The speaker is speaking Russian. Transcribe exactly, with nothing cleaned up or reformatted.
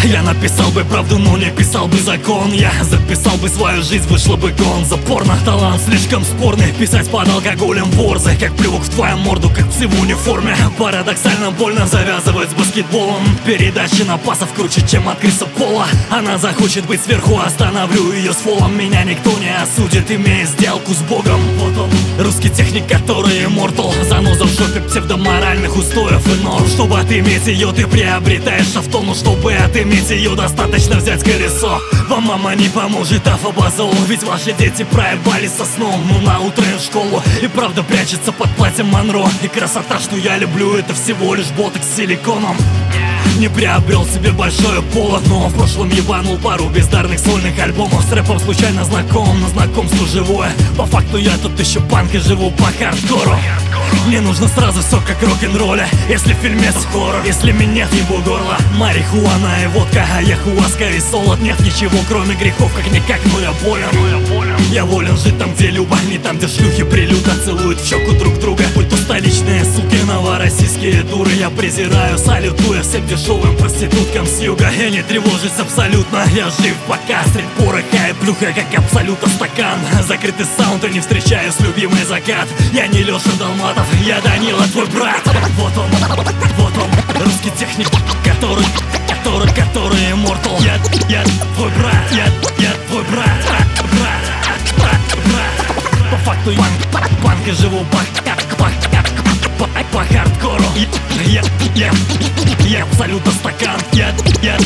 Я написал бы правду, но не писал бы закон. Я записал бы свою жизнь, вышла бы гон. Запорно, талант слишком спорный. Писать под алкоголем борзы, как плювок в твою морду, как псы в униформе. Парадоксально больно завязывать с баскетболом. Передачи на пасов круче, чем от Криса Пола. Она захочет быть сверху, остановлю ее с фолом. Меня никто не осудит, имея сделку с Богом. Вот он, русский техник, который иммортал. Заноза в жопе псевдоморальных устоев и норм. Чтобы отыметь ее, ты приобретаешь авто. Но чтобы отыметь ее, достаточно взять колесо. Вам мама не поможет, афобазол. Ведь ваши дети проебались со сном. Ну на утро в школу и правда прячется под платьем Монро. И красота, что я люблю, это всего лишь ботокс с силиконом. Не приобрел себе большое поло, но в прошлом ебанул пару бездарных сольных альбомов. С рэпом случайно знаком, но знакомство живое. По факту я тут еще панк и живу по хардкору. Мне нужно сразу все как рок-н-ролле. Если фильмец хоррор, если минет ебу горло. Марихуана и водка, а яхуаска и солод. Нет ничего кроме грехов, как-никак, но я болен. Я волен жить там, где Люба, не там, где шлюхи прилюдно целуют в щеку друг друга. Будь то столичные суки, новороссийские дуры. Я презираю, салютуя всем дешевым проституткам с юга. Я не тревожусь абсолютно, я жив пока. Средь пороха и плюха, как абсолютно стакан. Закрытый саунд, и не встречаю с любимый закат. Я не Леша Долматов, я Данила, твой брат. Вот он, вот он, русский техник, который, который, который иммортал. Я, я твой брат, я, я твой брат, брат, брат, брат. По факту панк, панк и живу по, по, по, по хардкору. Я, я, я абсолютно стакан. Я, я